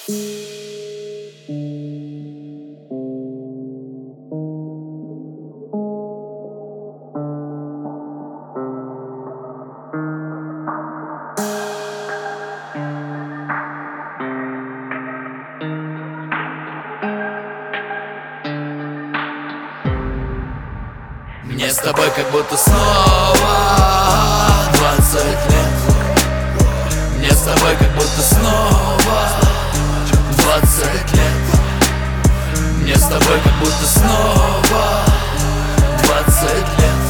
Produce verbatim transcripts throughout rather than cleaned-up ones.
Мне с тобой как будто снова двадцать лет. Мне с тобой как будто снова двадцать лет. Мне с тобой как будто снова двадцать лет.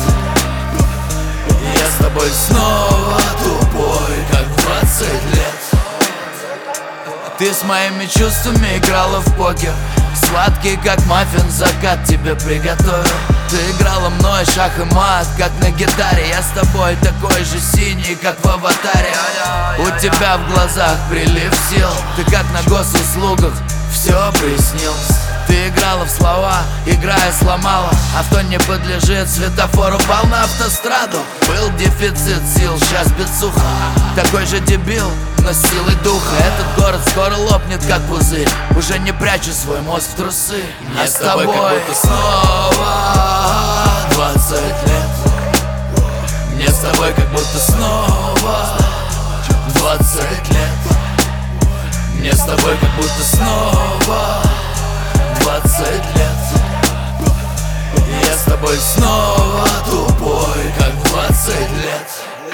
Я с тобой снова тупой, как двадцать лет. Ты с моими чувствами играла в покер. Сладкий, как маффин, закат тебе приготовил. Ты играла мной шах и мат, как на гитаре. Я с тобой такой же синий, как в аватаре. У тебя в глазах прилив сил. Ты как на госуслугах, все приснилось. Ты играла в слова, играя сломала. Авто не подлежит светофору, упал на автостраду. Был дефицит сил, сейчас бицуха. Такой же дебил, но с силой духа. Этот город скоро лопнет, как пузырь. Уже не прячу свой мозг в трусы. А с тобой как будто снова двадцать лет. Мне с тобой как будто снова двадцать лет. Мне с тобой как будто снова двадцать лет. Я с тобой снова тупой, как двадцать лет.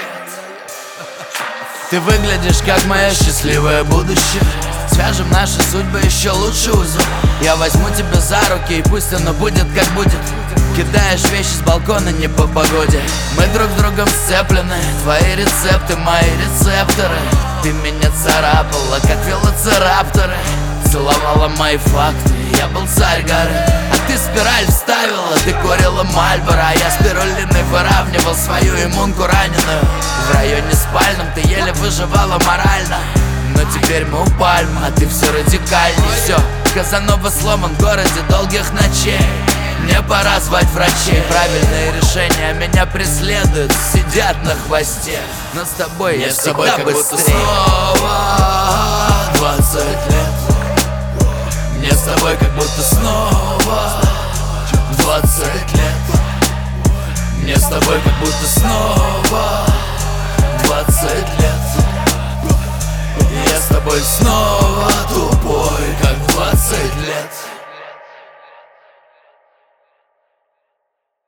Ты выглядишь как мое счастливое будущее. Свяжем наши судьбы еще лучше узел. Я возьму тебя за руки, и пусть оно будет как будет. Кидаешь вещи с балкона не по погоде. Мы друг с другом сцеплены. Твои рецепты, мои рецепторы. Ты меня царапала, как велоцирапторы. Целовала мои факты, я был царь горы. А ты спираль вставила, ты курила Мальборо. А я спирулиной выравнивал свою иммунку раненую. В районе спальном ты еле выживала морально. Но теперь мы у пальмы, а ты все радикальней. Все, Казанова сломан в городе долгих ночей. Мне пора звать врачей. Правильные решения меня преследуют, сидят на хвосте. Но с тобой я, я всегда быстрее. Снова двадцать лет. Мне с тобой как будто снова двадцать лет. Мне с тобой как будто снова двадцать лет. Я с тобой снова тупой, как двадцать лет.